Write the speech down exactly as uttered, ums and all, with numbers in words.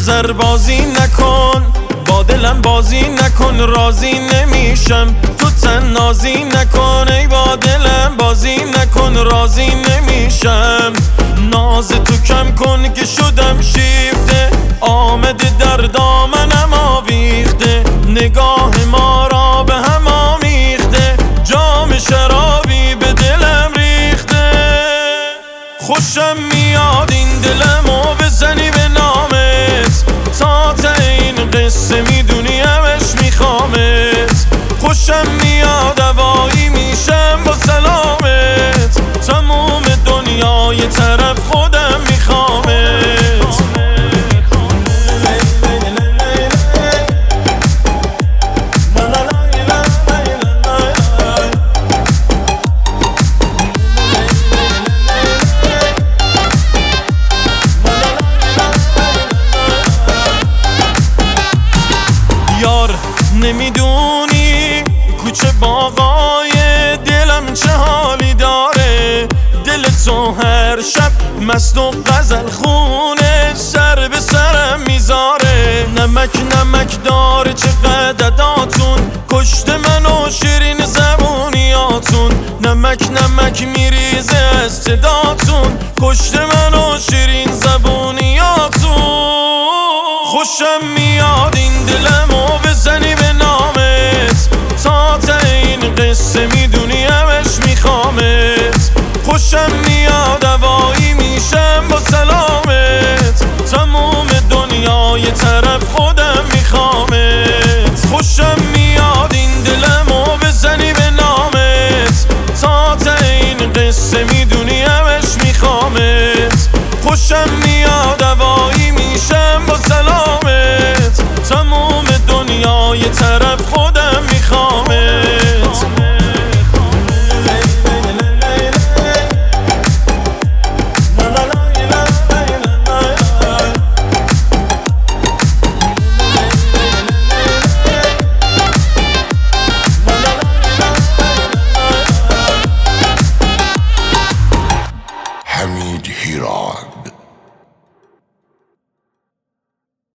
نظر بازی نکن، با دلم بازی نکن، راضی نمیشم تو تنازی نکن. ای با دلم بازی نکن، راضی نمیشم. ناز تو کم کن که شدم شیفته، آمده در دامنم آویخته. نگاه ما را به هم آمیخته، جام شرابی به دلم ریخته. خوشم میاد این دلمو بزنی به نامت، تا تا این قصه میدونی همش میخوامت. خوشم میاد هوایی میشم با سلامت، تموم دنیا یه طرف خودم میخوامت. یار نمیدونی کوچه باغای دلم چه حالی داره، دل تو هر شب مست و غزل خونه سر به سرم میذاره. نمک نمک داره چقدر داتون، کشت من و شیرین زبونیاتون. نمک نمک میریزه از صداتون، کشت من و شیرین زبونیاتون. خوشم میاد این دلمو بزنی به نامت، تا تا این قصه میدونی همش میخوامت. خوشم میاد هوایی میشم با سلامت، تموم دنیا یه طرف خودم میخوامت. خوشم میاد این دلمو بزنی به نامت، تا تا این قصه میدونی همش میخوامت. خوشم